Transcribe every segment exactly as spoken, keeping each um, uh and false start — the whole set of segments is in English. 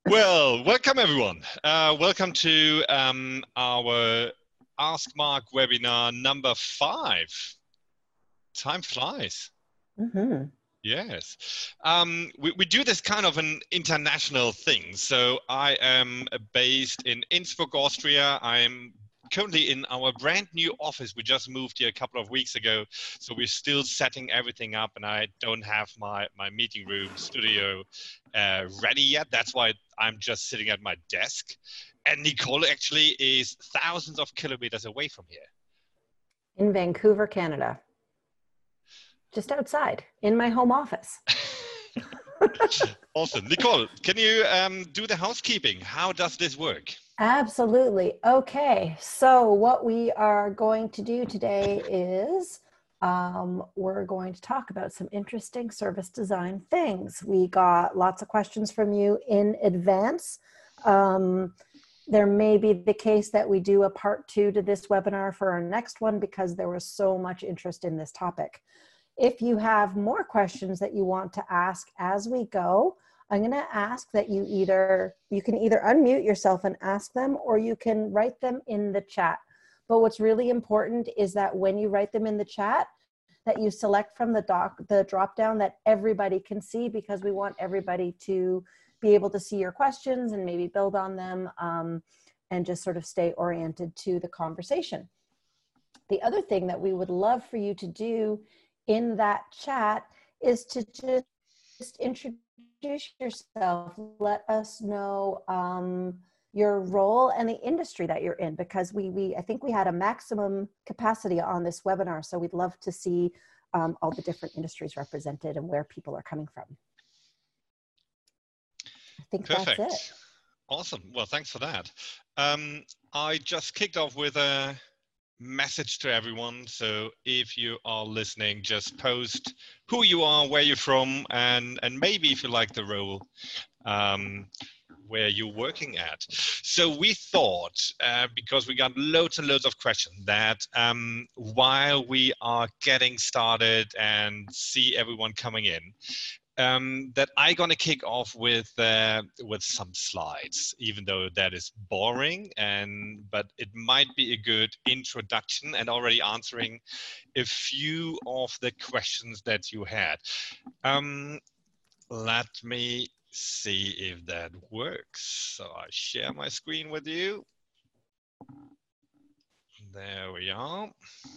Well, welcome everyone. Uh, welcome to um, our Ask Mark webinar number five. Time flies. Mm-hmm. Yes. Um, we, we do this kind of an international thing. So I am based in Innsbruck, Austria. I'm currently in our brand new office. We just moved here a couple of weeks ago. So we're still setting everything up, and I don't have my, my meeting room studio uh, ready yet. That's why I'm just sitting at my desk. And Nicole actually is thousands of kilometers away from here. In Vancouver, Canada. Just outside, in my home office. Awesome. Nicole, can you um, do the housekeeping? How does this work? Absolutely. Okay, so what we are going to do today is um, we're going to talk about some interesting service design things. We got lots of questions from you in advance. Um, there may be the case that we do a part two to this webinar for our next one because there was so much interest in this topic. If you have more questions that you want to ask as we go, I'm going to ask that you either, you can either unmute yourself and ask them, or you can write them in the chat. But what's really important is that when you write them in the chat, that you select from the doc, the drop down that everybody can see, because we want everybody to be able to see your questions and maybe build on them um, and just sort of stay oriented to the conversation. The other thing that we would love for you to do in that chat is to just introduce yourself. Let us know um, your role and the industry that you're in, because we, we I think we had a maximum capacity on this webinar, so we'd love to see um, all the different industries represented and where people are coming from. I think Perfect. that's it. Awesome. Well, thanks for that. Um, I just kicked off with a message to everyone. So if you are listening, just post who you are, where you're from, and and maybe if you like the role um, where you're working at. So we thought, uh, because we got loads and loads of questions, that um, while we are getting started and see everyone coming in, Um, that I'm gonna kick off with uh, with some slides, even though that is boring, and but it might be a good introduction and already answering a few of the questions that you had. Um, let me see if that works. So I share my screen with you. There we are.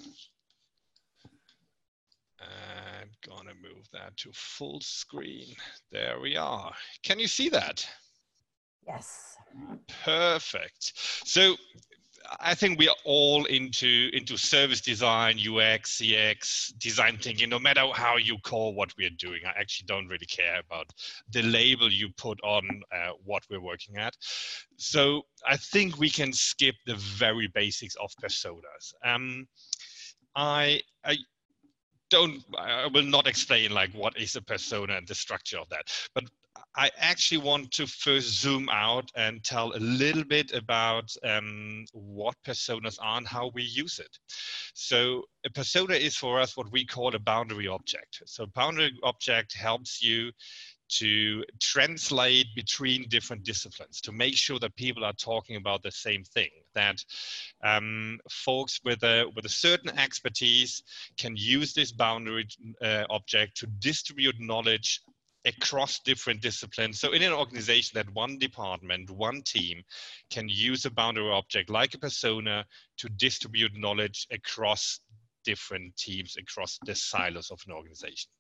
And gonna move that to full screen. There we are. Can you see that? Yes. Perfect. So I think we are all into into service design, U X, C X, design thinking, no matter how you call what we're doing. I actually don't really care about the label you put on uh, what we're working at. So I think we can skip the very basics of personas. Um, I, I don't, I will not explain like what is a persona and the structure of that, but I actually want to first zoom out and tell a little bit about um, what personas are and how we use it. So a persona is for us what we call a boundary object. So boundary object helps you to translate between different disciplines, to make sure that people are talking about the same thing, that um, folks with a, with a certain expertise can use this boundary uh, object to distribute knowledge across different disciplines. So in an organization, that one department, one team can use a boundary object like a persona to distribute knowledge across different teams, across the silos of an organization.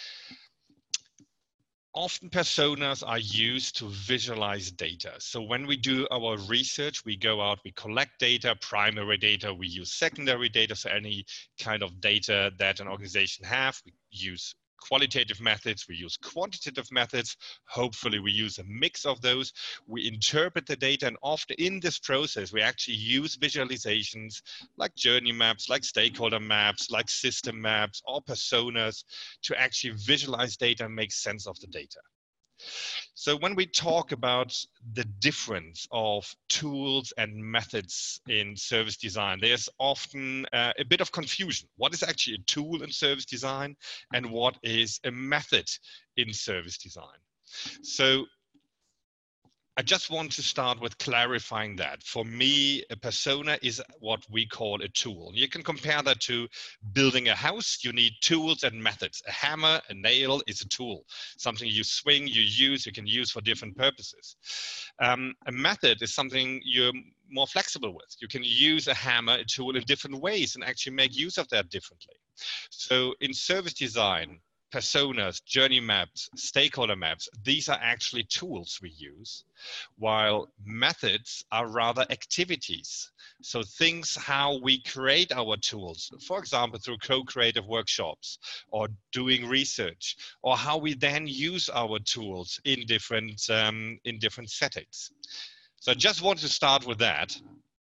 Often personas are used to visualize data. So when we do our research, we go out, we collect data, primary data, we use secondary data. So any kind of data that an organization has, we use qualitative methods, we use quantitative methods. Hopefully we use a mix of those. We interpret the data, and often in this process, we actually use visualizations like journey maps, like stakeholder maps, like system maps, or personas to actually visualize data and make sense of the data. So when we talk about the difference of tools and methods in service design, there's often uh, a bit of confusion. What is actually a tool in service design, and what is a method in service design? So I just want to start with clarifying that. For me, a persona is what we call a tool. You can compare that to building a house. You need tools and methods. A hammer, a nail is a tool, something you swing, you use, you can use for different purposes. Um, a method is something you're more flexible with. You can use a hammer, a tool in different ways and actually make use of that differently. So in service design, personas, journey maps, stakeholder maps, these are actually tools we use, while methods are rather activities. So things how we create our tools, for example, through co-creative workshops or doing research, or how we then use our tools in different, um, in different settings. So I just want to start with that.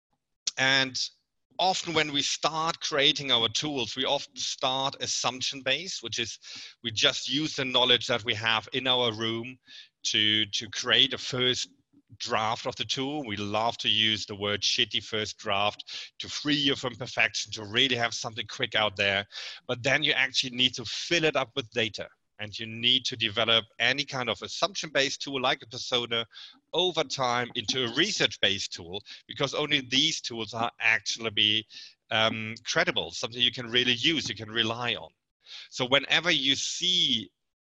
And often when we start creating our tools, we often start assumption-based, which is we just use the knowledge that we have in our room to, to create a first draft of the tool. We love to use the word shitty first draft to free you from perfection, to really have something quick out there. But then you actually need to fill it up with data. And you need to develop any kind of assumption-based tool like a persona over time into a research-based tool, because only these tools are actually um, credible, something you can really use, you can rely on. So whenever you see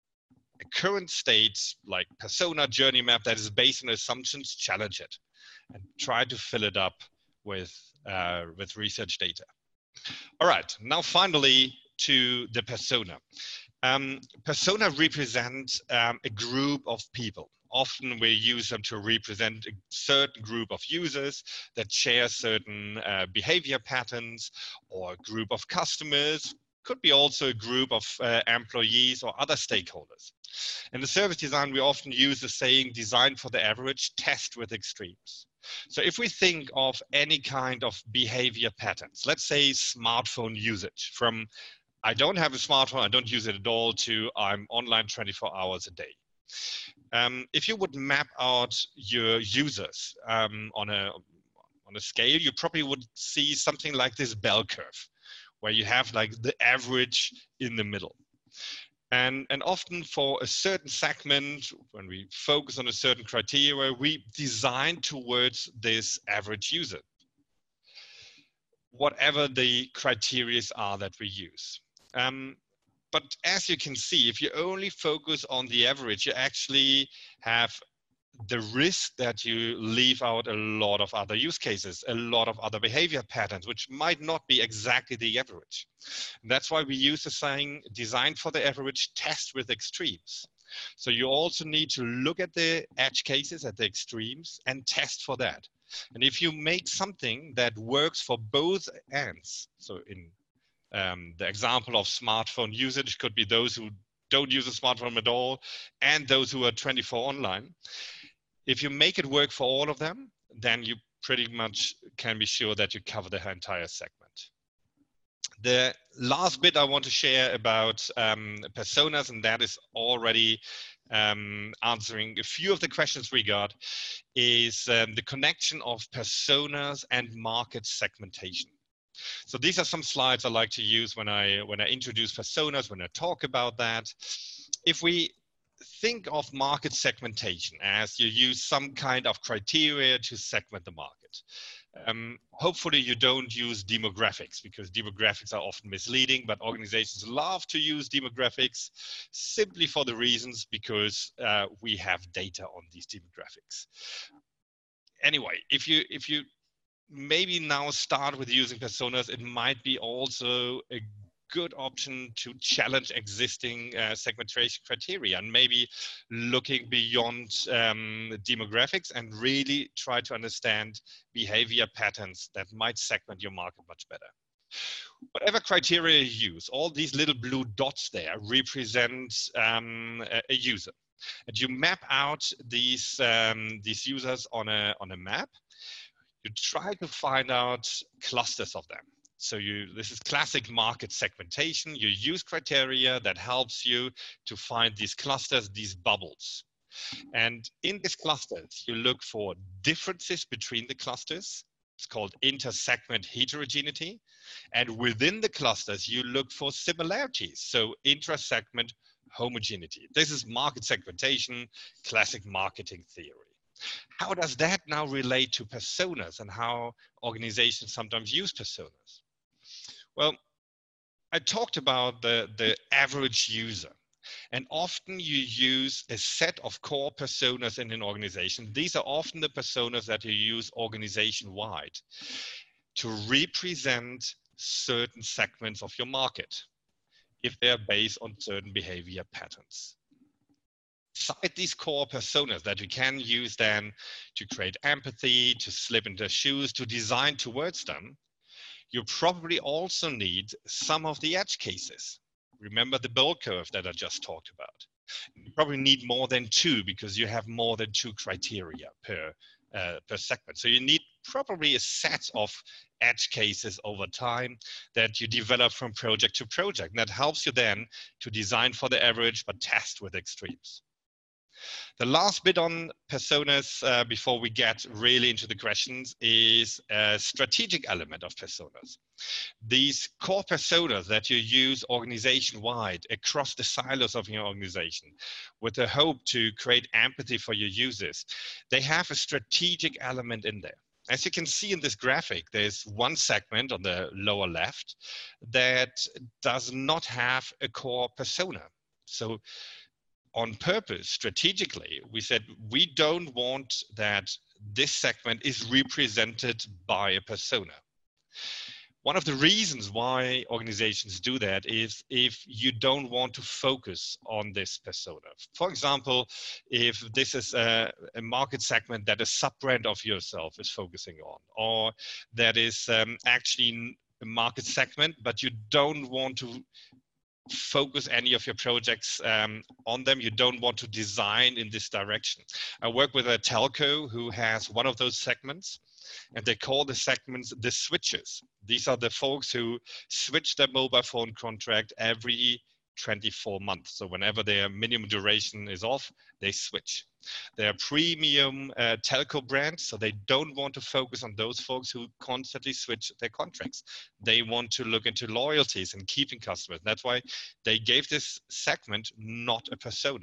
a current state like persona journey map that is based on assumptions, challenge it and try to fill it up with, uh, with research data. All right, now finally to the persona. Um, persona represent um, a group of people. Often we use them to represent a certain group of users that share certain uh, behavior patterns, or a group of customers. Could be also a group of uh, employees or other stakeholders. In the service design, we often use the saying, design for the average, test with extremes. So if we think of any kind of behavior patterns, let's say smartphone usage, from I don't have a smartphone, I don't use it at all, to I'm online twenty-four hours a day. Um, if you would map out your users um, on, a, on a scale, you probably would see something like this bell curve, where you have like the average in the middle. And, and often for a certain segment, when we focus on a certain criteria, we design towards this average user, whatever the criteria are that we use. Um, but as you can see, if you only focus on the average, you actually have the risk that you leave out a lot of other use cases, a lot of other behavior patterns, which might not be exactly the average. And that's why we use the saying, design for the average, test with extremes. So you also need to look at the edge cases, at the extremes, and test for that. And if you make something that works for both ends, so in Um, the example of smartphone usage could be those who don't use a smartphone at all and those who are twenty-four online. If you make it work for all of them, then you pretty much can be sure that you cover the entire segment. The last bit I want to share about um, personas, and that is already um, answering a few of the questions we got, is um, the connection of personas and market segmentation. So these are some slides I like to use when I, when I introduce personas, when I talk about that. If we think of market segmentation as you use some kind of criteria to segment the market, um, hopefully you don't use demographics, because demographics are often misleading, but organizations love to use demographics simply for the reasons because uh, we have data on these demographics. Anyway, if you, if you maybe now start with using personas, it might be also a good option to challenge existing uh, segmentation criteria and maybe looking beyond um, demographics and really try to understand behavior patterns that might segment your market much better. Whatever criteria you use, all these little blue dots there represent um, a, a user. And you map out these, um, these users on a, on a map. You try to find out clusters of them. So you, this is classic market segmentation. You use criteria that helps you to find these clusters, these bubbles. And in these clusters, you look for differences between the clusters. It's called inter-segment heterogeneity. And within the clusters, you look for similarities. So intra-segment homogeneity. This is market segmentation, classic marketing theory. How does that now relate to personas and how organizations sometimes use personas? Well, I talked about the, the average user. And often you use a set of core personas in an organization. These are often the personas that you use organization-wide to represent certain segments of your market, if they're based on certain behavior patterns. Beside these core personas that you can use then to create empathy, to slip into their shoes, to design towards them, you probably also need some of the edge cases. Remember the bell curve that I just talked about. You probably need more than two because you have more than two criteria per, uh, per segment. So you need probably a set of edge cases over time that you develop from project to project. And that helps you then to design for the average, but test with extremes. The last bit on personas uh, before we get really into the questions is a strategic element of personas. These core personas that you use organization-wide across the silos of your organization with the hope to create empathy for your users, they have a strategic element in there. As you can see in this graphic, there's one segment on the lower left that does not have a core persona. So on purpose, strategically, we said we don't want that this segment is represented by a persona. One of the reasons why organizations do that is if you don't want to focus on this persona. For example, if this is a, a market segment that a sub-brand of yourself is focusing on, or that is um, actually a market segment, but you don't want to focus any of your projects um, on them. You don't want to design in this direction. I work with a telco who has one of those segments, and they call the segments the switchers. These are the folks who switch their mobile phone contract every twenty-four months. So whenever their minimum duration is off, they switch. They're premium uh, telco brands, so they don't want to focus on those folks who constantly switch their contracts. They want to look into loyalties and keeping customers. That's why they gave this segment not a persona.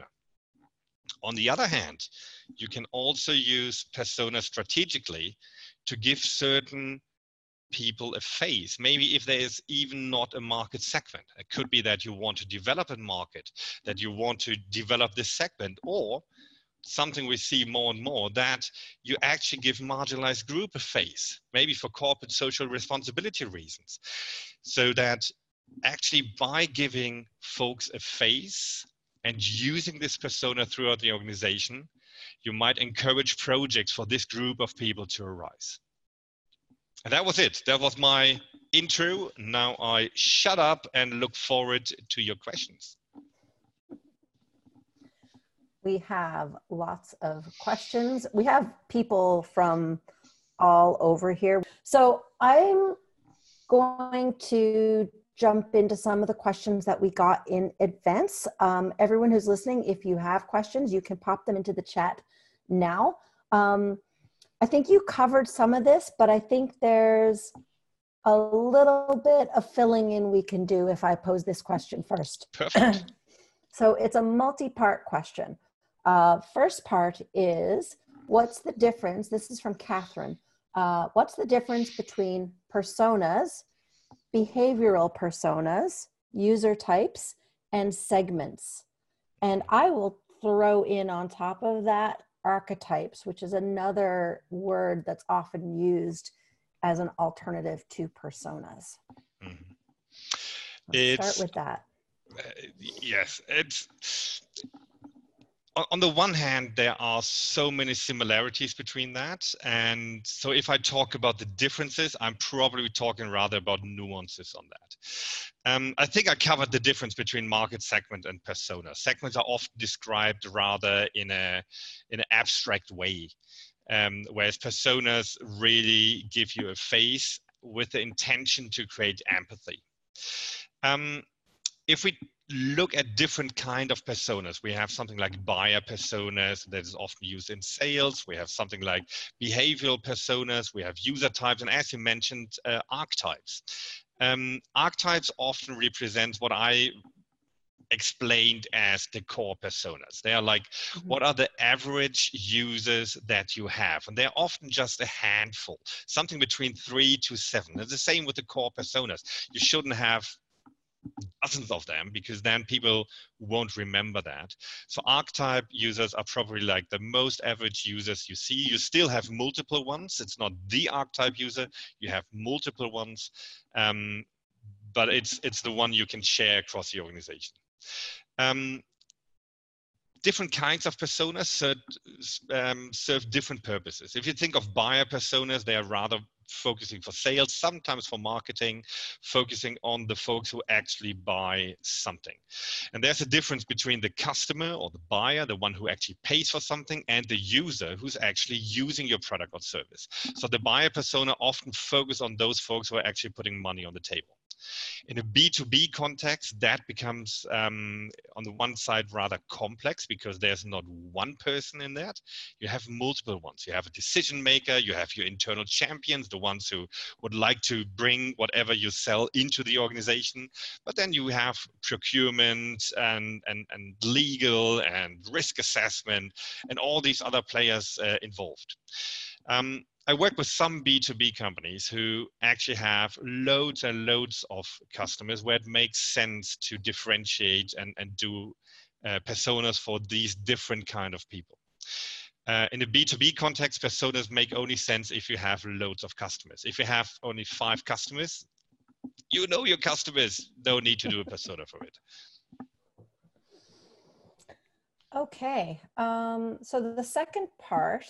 On the other hand, you can also use persona strategically to give certain people a face. Maybe if there is even not a market segment. It could be that you want to develop a market, that you want to develop this segment, or something we see more and more, that you actually give marginalized group a face, maybe for corporate social responsibility reasons. So that actually by giving folks a face and using this persona throughout the organization, you might encourage projects for this group of people to arise. And that was it. That was my intro. Now I shut up and look forward to your questions. We have lots of questions. We have people from all over here. So I'm going to jump into some of the questions that we got in advance. Um, everyone who's listening, if you have questions, you can pop them into the chat now. Um, I think you covered some of this, but I think there's a little bit of filling in we can do if I pose this question first. Perfect. So it's a multi-part question. Uh, first part is, what's the difference? This is from Catherine. Uh, what's the difference between personas, behavioral personas, user types, and segments? And I will throw in on top of that archetypes, which is another word that's often used as an alternative to personas. Mm-hmm. Let's start with that. Uh, yes, it's... On the one hand, there are so many similarities between that. And so if I talk about the differences, I'm probably talking rather about nuances on that. Um, I think I covered the difference between market segment and persona. Segments are often described rather in a in an abstract way, um, whereas personas really give you a face with the intention to create empathy. Um, if we look at different kind of personas, we have something like buyer personas that is often used in sales. We have something like behavioral personas. We have user types, and as you mentioned, uh, archetypes. Um, archetypes often represent what I explained as the core personas. They are like, mm-hmm. what are the average users that you have? And they're often just a handful, something between three to seven. It's the same with the core personas. You shouldn't have dozens of them, because then people won't remember that. So archetype users are probably like the most average users you see. You still have multiple ones. It's not the archetype user. You have multiple ones, um, but it's it's the one you can share across the organization. Um, different kinds of personas serve, um, serve different purposes. If you think of buyer personas, they are rather focusing for sales, sometimes for marketing, focusing on the folks who actually buy something. And there's a difference between the customer or the buyer, the one who actually pays for something, and the user who's actually using your product or service. So the buyer persona often focus on those folks who are actually putting money on the table. In a B two B context, that becomes, um, on the one side, rather complex, because there's not one person in that. You have multiple ones. You have a decision maker, you have your internal champions, the ones who would like to bring whatever you sell into the organization. But then you have procurement and, and, and legal and risk assessment and all these other players uh, involved. Um, I work with some B two B companies who actually have loads and loads of customers where it makes sense to differentiate and, and do uh, personas for these different kind of people. Uh, in a B two B context, personas make only sense if you have loads of customers. If you have only five customers, you know your customers, don't need to do a persona for it. Okay, um, so the second part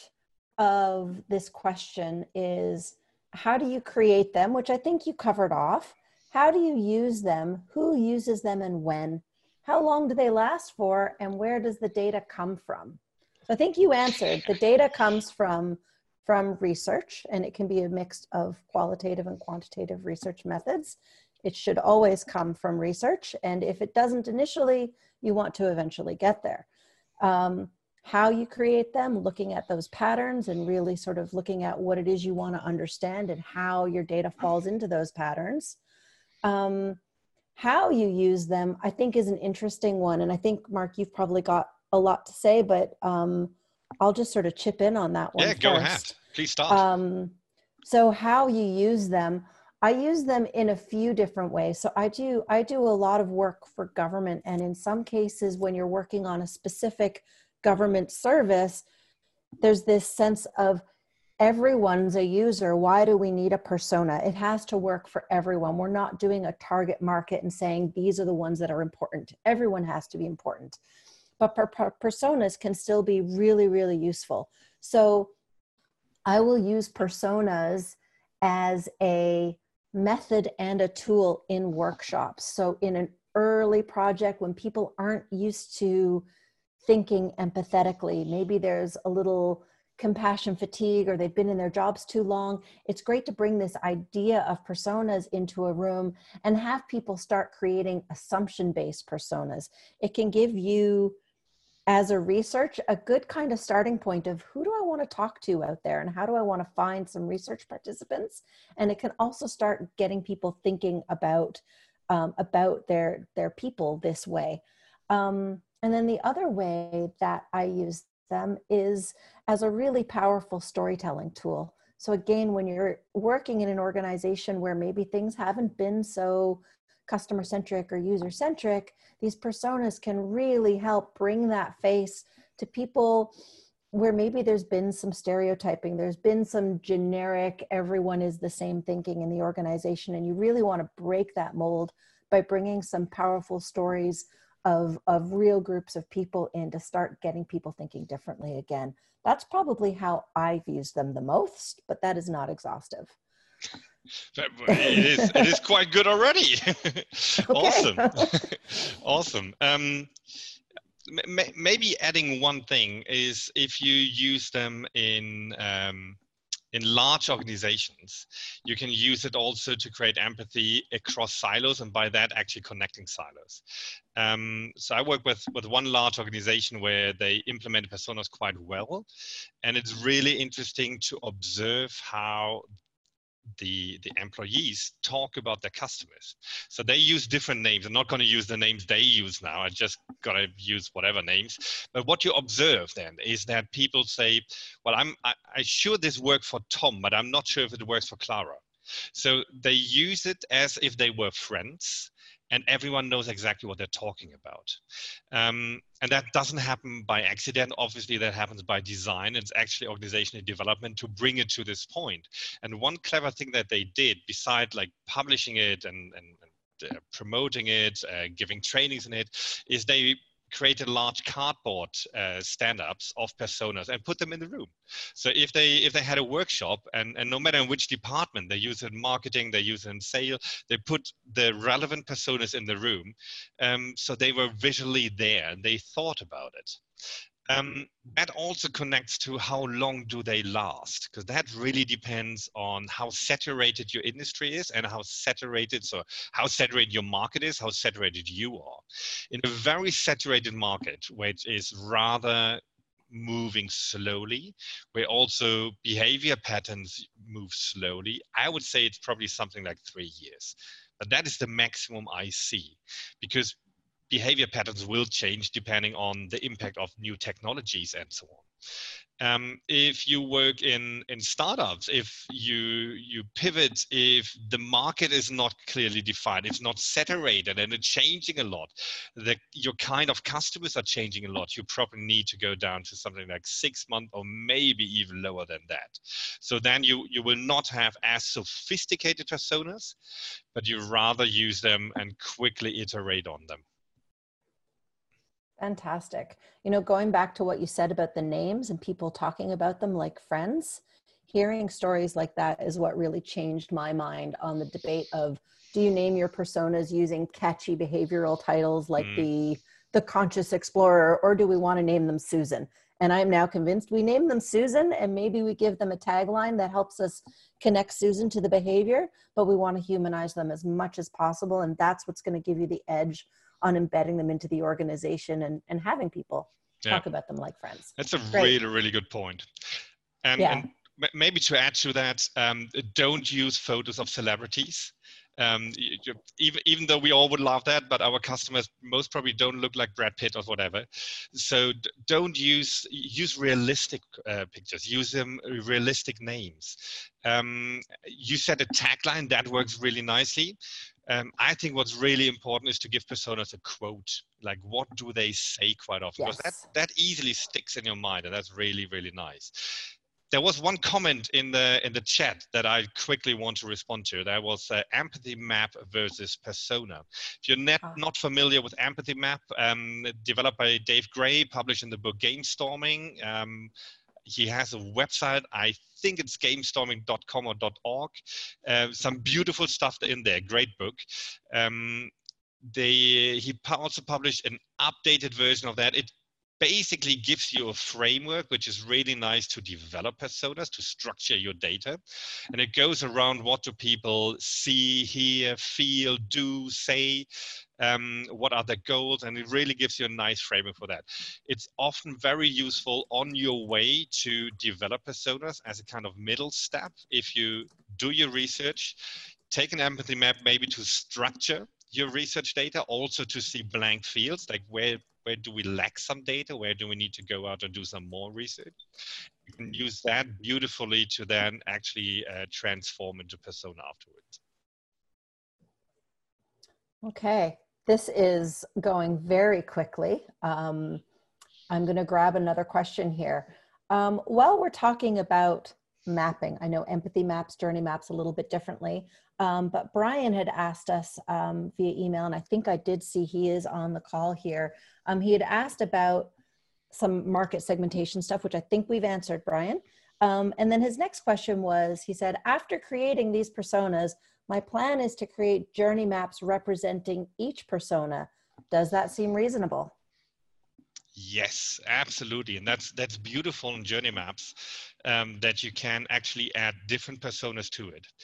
of this question is, how do you create them, which I think you covered off. How do you use them? Who uses them and when? How long do they last for? And where does the data come from? So I think you answered. The data comes from, from research, and it can be a mix of qualitative and quantitative research methods. It should always come from research. And if it doesn't initially, you want to eventually get there. Um, how you create them, looking at those patterns and really sort of looking at what it is you want to understand and how your data falls into those patterns. Um, how you use them, I think, is an interesting one. And I think, Mark, you've probably got a lot to say, but um, I'll just sort of chip in on that one. Yeah, first. Go ahead. Please start. Um, so how you use them, I use them in a few different ways. So I do, I do a lot of work for government. And in some cases, when you're working on a specific government service, there's this sense of everyone's a user. Why do we need a persona? It has to work for everyone. We're not doing a target market and saying these are the ones that are important. Everyone has to be important. But per per personas can still be really, really useful. So I will use personas as a method and a tool in workshops. So in an early project, when people aren't used to thinking empathetically, maybe there's a little compassion fatigue or they've been in their jobs too long, it's great to bring this idea of personas into a room and have people start creating assumption-based personas. It can give you, as a research, a good kind of starting point of who do I want to talk to out there and how do I want to find some research participants? And it can also start getting people thinking about, um, about their, their people this way. Um, And then the other way that I use them is as a really powerful storytelling tool. So again, when you're working in an organization where maybe things haven't been so customer-centric or user-centric, these personas can really help bring that face to people where maybe there's been some stereotyping, there's been some generic, everyone is the same thinking in the organization, and you really want to break that mold by bringing some powerful stories Of, of real groups of people in to start getting people thinking differently again. That's probably how I've used them the most, but that is not exhaustive. It is, it is quite good already. Awesome. Awesome. Um, maybe adding one thing is if you use them in um, in large organizations, you can use it also to create empathy across silos, and by that actually connecting silos. Um, so I work with, with one large organization where they implement personas quite well. And it's really interesting to observe how the, the employees talk about their customers. So they use different names. I'm not going to use the names they use now. I just got to use whatever names. But what you observe then is that people say, well, I'm I, I sure this worked for Tom, but I'm not sure if it works for Clara. So they use it as if they were friends, and everyone knows exactly what they're talking about. Um, and that doesn't happen by accident. Obviously, that happens by design. It's actually organizational development to bring it to this point. And one clever thing that they did, beside like publishing it and, and, and uh, promoting it, uh, giving trainings in it, is they created large cardboard uh, stand-ups of personas and put them in the room. So if they if they had a workshop, and, and no matter in which department, they use it in marketing, they use it in sales, they put the relevant personas in the room. Um, so they were visually there and they thought about it. Um, that also connects to how long do they last, because that really depends on how saturated your industry is and how saturated, so how saturated your market is, how saturated you are. In a very saturated market, which is rather moving slowly, where also behavior patterns move slowly, I would say it's probably something like three years. But that is the maximum I see, because behavior patterns will change depending on the impact of new technologies and so on. Um, if you work in, in startups, if you, you pivot, if the market is not clearly defined, it's not saturated and it's changing a lot, the, your kind of customers are changing a lot, you probably need to go down to something like six months or maybe even lower than that. So then you, you will not have as sophisticated personas, but you rather use them and quickly iterate on them. Fantastic. You know, going back to what you said about the names and people talking about them like friends, hearing stories like that is what really changed my mind on the debate of, do you name your personas using catchy behavioral titles like mm. the, the Conscious Explorer, or do we want to name them Susan? And I'm now convinced we name them Susan, and maybe we give them a tagline that helps us connect Susan to the behavior, but we want to humanize them as much as possible. And that's what's going to give you the edge on embedding them into the organization and, and having people yeah. talk about them like friends. That's a Great. really, really good point. And, yeah. and maybe to add to that, um, don't use photos of celebrities. Um, you, even, even though we all would love that, but our customers most probably don't look like Brad Pitt or whatever. So d- don't use, use realistic uh, pictures, use them realistic names. Um, you said a tagline, that works really nicely. Um, I think what's really important is to give personas a quote, like what do they say quite often, yes. because that, that easily sticks in your mind, and that's really, really nice. There was one comment in the in the chat that I quickly want to respond to. There was uh, empathy map versus persona. If you're not, not familiar with empathy map, um, developed by Dave Gray, published in the book Gamestorming. Um, he has a website, I think it's gamestorming dot com or .org. Uh, some beautiful stuff in there, great book. Um, they, he also published an updated version of that. It basically gives you a framework, which is really nice to develop personas, to structure your data. And it goes around what do people see, hear, feel, do, say, um, what are their goals, and it really gives you a nice framework for that. It's often very useful on your way to develop personas as a kind of middle step. If you do your research, take an empathy map maybe to structure your research data, also to see blank fields, like where Where do we lack some data? Where do we need to go out and do some more research? You can use that beautifully to then actually uh, transform into persona afterwards. Okay, this is going very quickly. Um, I'm going to grab another question here. Um, while we're talking about mapping, I know empathy maps, journey maps a little bit differently, um, but Brian had asked us um, via email, and I think I did see he is on the call here. Um, he had asked about some market segmentation stuff, which I think we've answered, Brian. Um, and then his next question was, he said, after creating these personas, my plan is to create journey maps representing each persona. Does that seem reasonable? Yes, absolutely. And that's that's beautiful in journey maps, um, that you can actually add different personas to it.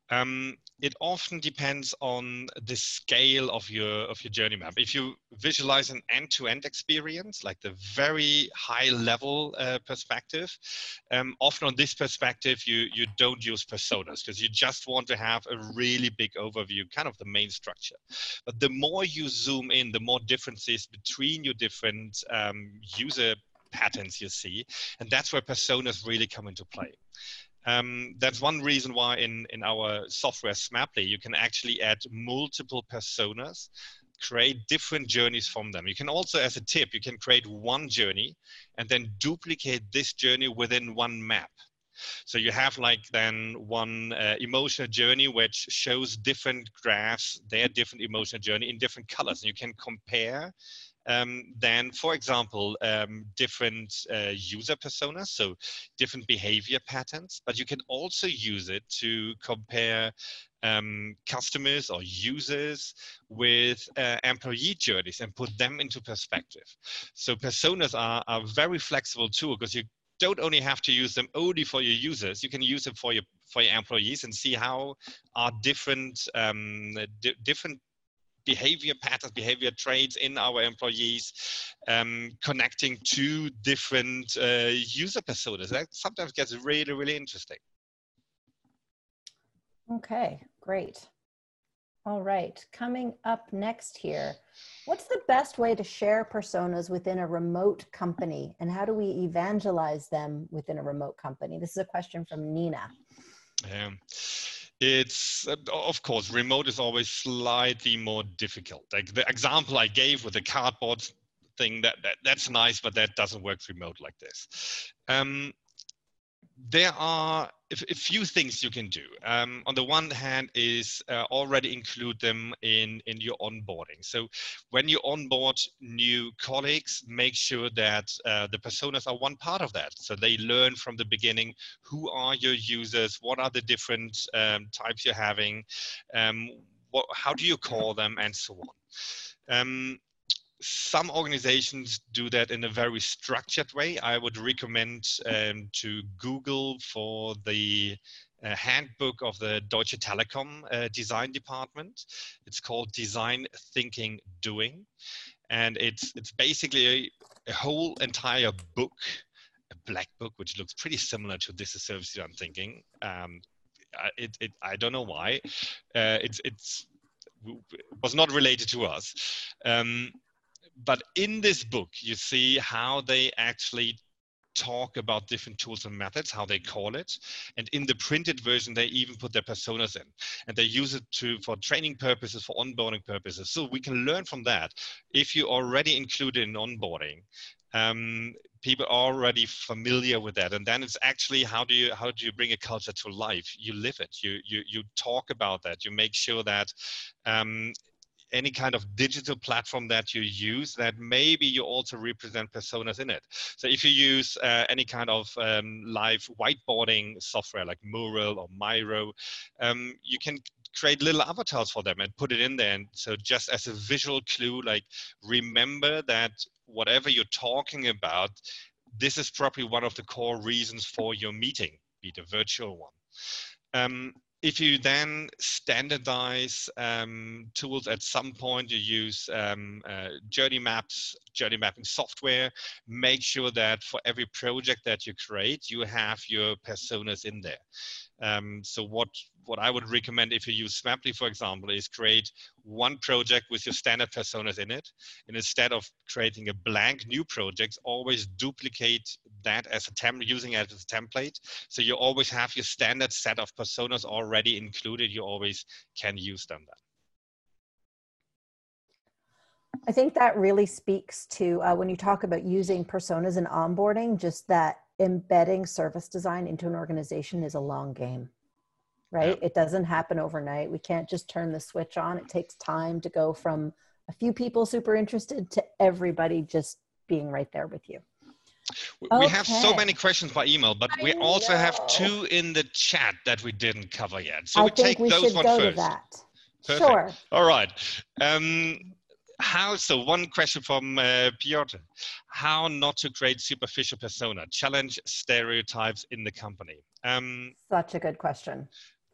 Um, it often depends on the scale of your of your journey map. If you visualize an end-to-end experience, like the very high-level uh, perspective, um, often on this perspective, you you don't use personas because you just want to have a really big overview, kind of the main structure. But the more you zoom in, the more differences between your different um, user patterns you see, and that's where personas really come into play. Um, that's one reason why in, in our software Smaply, you can actually add multiple personas, create different journeys from them. You can also, as a tip, you can create one journey and then duplicate this journey within one map. So you have like then one uh, emotional journey which shows different graphs, their different emotional journey in different colors. And you can compare um, then, for example, um, different uh, user personas, so different behavior patterns, but you can also use it to compare um, customers or users with uh, employee journeys and put them into perspective. So personas are a very flexible tool because you don't only have to use them only for your users, you can use them for your for your employees and see how are different um, di different behavior patterns, behavior traits in our employees, um, connecting to different uh, user personas. That sometimes gets really, really interesting. Okay, great. All right, coming up next here, what's the best way to share personas within a remote company, and how do we evangelize them within a remote company? This is a question from Nina. Um, it's, uh, of course, remote is always slightly more difficult. Like the example I gave with the cardboard thing, that, that that's nice, but that doesn't work remote like this. Um, there are a, a few things you can do. Um, on the one hand is uh, already include them in, in your onboarding. So when you onboard new colleagues, make sure that uh, the personas are one part of that. So they learn from the beginning, who are your users, what are the different um, types you're having, um, what, how do you call them, and so on. Um, Some organizations do that in a very structured way. I would recommend um, to Google for the uh, handbook of the Deutsche Telekom uh, design department. It's called Design Thinking Doing. And it's, it's basically a, a whole entire book, a black book, which looks pretty similar to This is Service Design Thinking. Um, it, it, I don't know why. Uh, it's, it's, was not related to us. Um, But in this book, you see how they actually talk about different tools and methods, how they call it. And in the printed version, they even put their personas in. And they use it to for training purposes, for onboarding purposes. So we can learn from that. If you already include it in onboarding, um, people are already familiar with that. And then it's actually, how do you how do you bring a culture to life? You live it. You, you, you talk about that. You make sure that um, any kind of digital platform that you use, that maybe you also represent personas in it. So if you use uh, any kind of um, live whiteboarding software like Mural or Miro, um, you can create little avatars for them and put it in there. And so just as a visual clue, like remember that whatever you're talking about, this is probably one of the core reasons for your meeting, be it a virtual one. Um, If you then standardize um, tools at some point, you use um, uh, journey maps, journey mapping software, make sure that for every project that you create, you have your personas in there. Um, so what, what I would recommend if you use Smaply, for example, is create one project with your standard personas in it. And instead of creating a blank new project, always duplicate that as a template, using it as a template. So you always have your standard set of personas already included. You always can use them then. I think that really speaks to uh, when you talk about using personas and onboarding, just that embedding service design into an organization is a long game, right? Yeah. It doesn't happen overnight. We can't just turn the switch on. It takes time to go from a few people super interested to everybody just being right there with you. We okay. have so many questions by email, but I we also know. have two in the chat that we didn't cover yet. So I we think take we those should one go first. To that. Perfect. Sure. All right. Um, How, so one question from uh, Piotr. How not to create superficial persona? Challenge stereotypes in the company. Um, Such a good question. Should,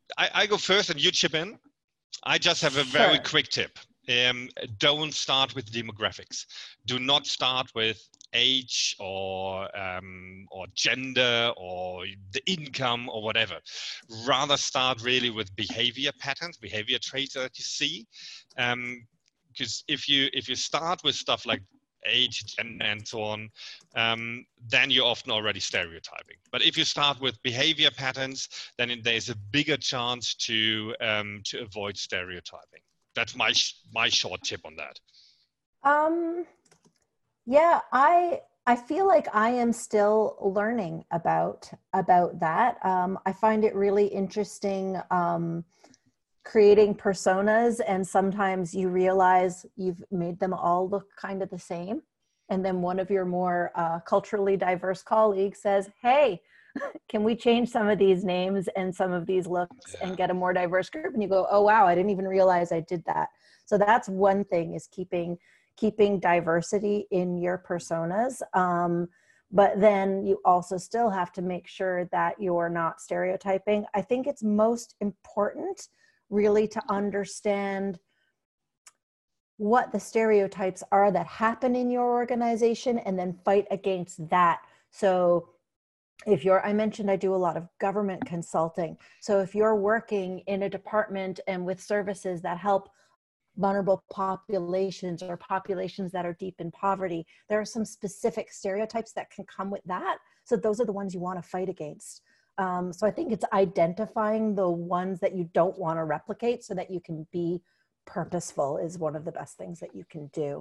I, I go first and you chip in. I just have a Sure. very quick tip. Um, don't start with demographics. Do not start with age or um, or gender or the income or whatever. Rather start really with behavior patterns, behavior traits that you see. Because um, if you if you start with stuff like age, gender, and so on, um, then you're often already stereotyping. But if you start with behavior patterns, then there's a bigger chance to um, to avoid stereotyping. That's my my short tip on that. Um, yeah, I I feel like I am still learning about about that. Um, I find it really interesting. Um, creating personas, and sometimes you realize you've made them all look kind of the same, and then one of your more uh, culturally diverse colleagues says, hey, can we change some of these names and some of these looks Yeah. and get a more diverse group? And you go, oh wow, I didn't even realize I did that. So that's one thing, is keeping keeping diversity in your personas. Um, but then you also still have to make sure that you're not stereotyping. I think it's most important really to understand what the stereotypes are that happen in your organization and then fight against that. So if you're, I mentioned I do a lot of government consulting. So if you're working in a department and with services that help vulnerable populations or populations that are deep in poverty, there are some specific stereotypes that can come with that. So those are the ones you want to fight against. Um, so I think it's identifying the ones that you don't want to replicate so that you can be purposeful is one of the best things that you can do.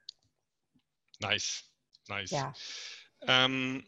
Nice, nice. Yeah. Um,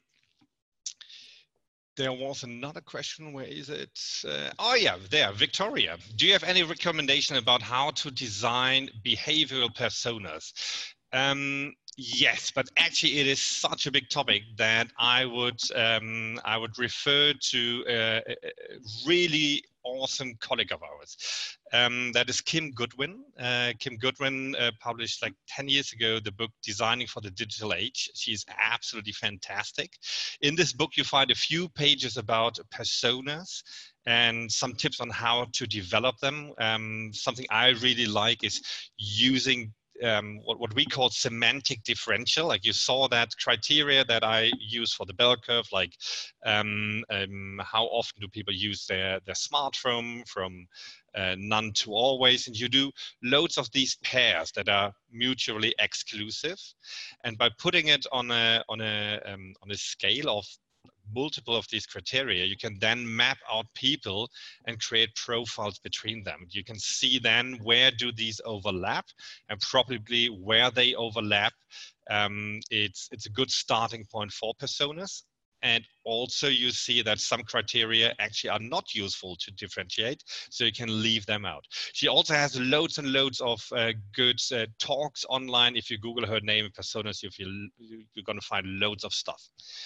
there was another question. Where is it? Uh, oh yeah, there, Victoria. Do you have any recommendation about how to design behavioral personas? Um, Yes, but actually it is such a big topic that I would um, I would refer to a, a really awesome colleague of ours. Um, that is Kim Goodwin. Uh, Kim Goodwin uh, published like ten years ago the book Designing for the Digital Age. She's absolutely fantastic. In this book, you find a few pages about personas and some tips on how to develop them. Um, something I really like is using Um, what, what we call semantic differential. Like you saw that criteria that I use for the bell curve, like um, um, how often do people use their, their smartphone from uh, none to always, and you do loads of these pairs that are mutually exclusive. And by putting it on a, on a, um, on a scale of multiple of these criteria, you can then map out people and create profiles between them. You can see then where do these overlap, and probably where they overlap. Um, it's, it's a good starting point for personas. And also you see that some criteria actually are not useful to differentiate, so you can leave them out. She also has loads and loads of uh, good uh, talks online. If you Google her name, personas, you feel, you're going to find loads of stuff.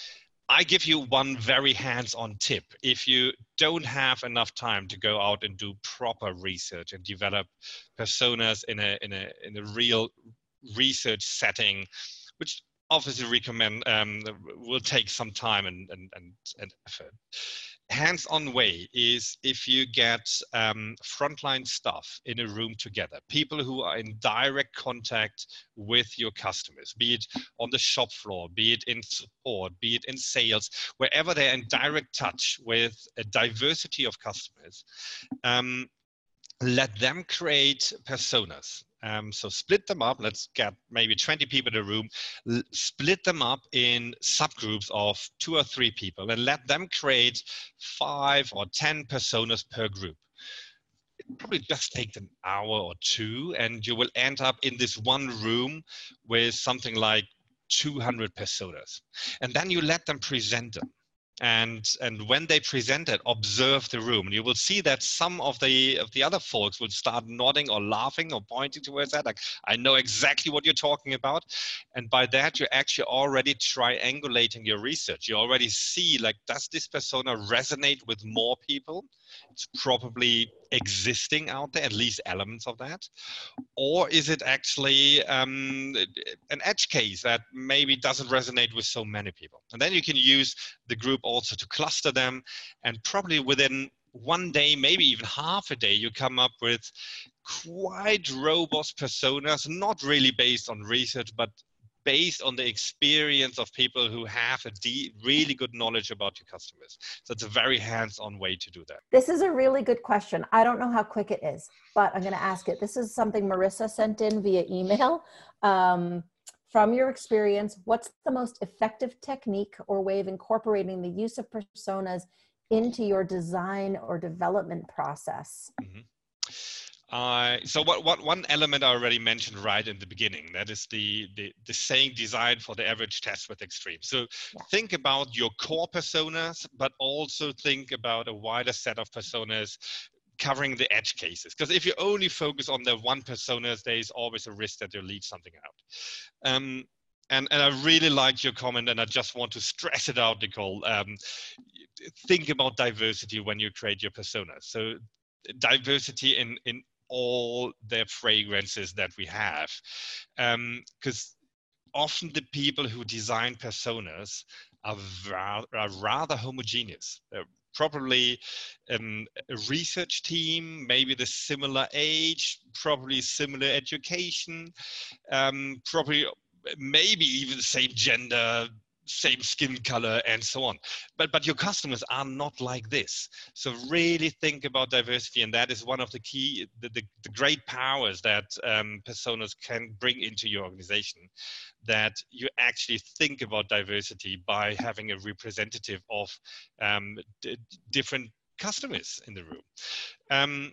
I give you one very hands-on tip. If you don't have enough time to go out and do proper research and develop personas in a in a in a real research setting, which obviously recommend um, will take some time and and and, and effort. Hands-on way is if you get um, frontline staff in a room together, people who are in direct contact with your customers, be it on the shop floor, be it in support, be it in sales, wherever they're in direct touch with a diversity of customers, um, let them create personas. Um, so split them up. Let's get maybe twenty people in a room, L split them up in subgroups of two or three people and let them create five or ten personas per group. It probably just takes an hour or two, and you will end up in this one room with something like two hundred personas. And then you let them present them. And, and when they present it, observe the room. And you will see that some of the, of the other folks will start nodding or laughing or pointing towards that. Like, I know exactly what you're talking about. And by that, you're actually already triangulating your research. You already see, like, does this persona resonate with more people? It's probably existing out there, at least elements of that. Or is it actually um, an edge case that maybe doesn't resonate with so many people? And then you can use the group also to cluster them, and probably within one day, maybe even half a day, you come up with quite robust personas, not really based on research, but based on the experience of people who have a deep, really good knowledge about your customers. So it's a very hands-on way to do that. This is a really good question. I don't know how quick it is, but I'm going to ask it. This is something Marissa sent in via email. Um, from your experience, what's the most effective technique or way of incorporating the use of personas into your design or development process? Mm-hmm. Uh, so what, what one element I already mentioned right in the beginning, that is the, the, the saying design for the average, test with extreme. So yeah. Think about your core personas, but also think about a wider set of personas covering the edge cases. Because if you only focus on the one personas, there is always a risk that you leave something out. Um, and, and I really like your comment, and I just want to stress it out, Nicole. Um, think about diversity when you create your personas. So diversity in, in all the fragrances that we have, because um, often the people who design personas are, ra are rather homogeneous. They're probably um, a research team, maybe the similar age, probably similar education, um, probably maybe even the same gender, same skin color, and so on. But but your customers are not like this. So really think about diversity, and that is one of the key, the, the, the great powers that um, personas can bring into your organization, that you actually think about diversity by having a representative of um, different customers in the room. Um,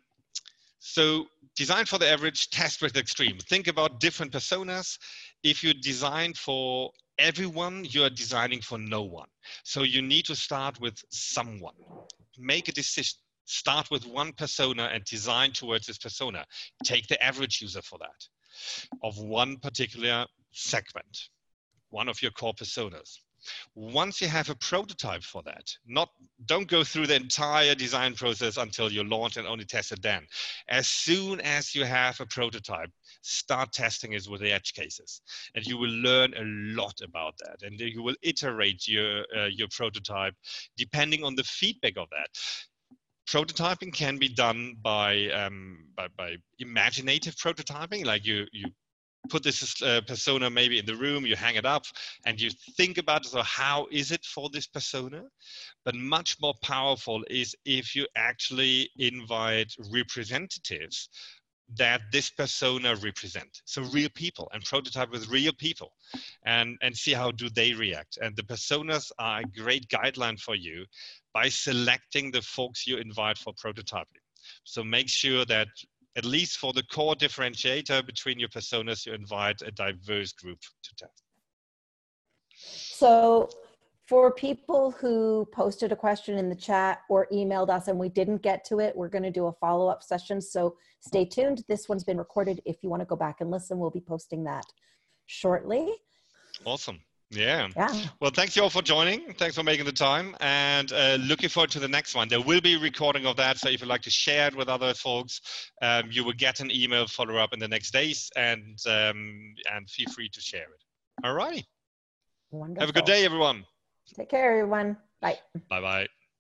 So design for the average, test with extreme. Think about different personas. If you design for everyone, you are designing for no one. So you need to start with someone. Make a decision. Start with one persona and design towards this persona. Take the average user for that, of one particular segment, one of your core personas. Once you have a prototype for that, not don't go through the entire design process until you launch and only test it then. As soon as you have a prototype, start testing it with the edge cases, and you will learn a lot about that, and you will iterate your uh, your prototype depending on the feedback of that. Prototyping can be done by um, by, by imaginative prototyping, like you you put this uh, persona maybe in the room, you hang it up, and you think about, so how is it for this persona? But much more powerful is if you actually invite representatives that this persona represent. So real people, and prototype with real people, and, and see how do they react. And the personas are a great guideline for you by selecting the folks you invite for prototyping. So make sure that at least for the core differentiator between your personas, you invite a diverse group to test. So for people who posted a question in the chat or emailed us and we didn't get to it, we're going to do a follow-up session. So stay tuned. This one's been recorded. If you want to go back and listen, we'll be posting that shortly. Awesome. Yeah. yeah. Well, thanks you all for joining. Thanks for making the time, and uh, looking forward to the next one. There will be a recording of that, so if you'd like to share it with other folks, um, you will get an email follow-up in the next days, and um, and feel free to share it. All right. Wonderful. Have a good day, everyone. Take care, everyone. Bye. Bye-bye.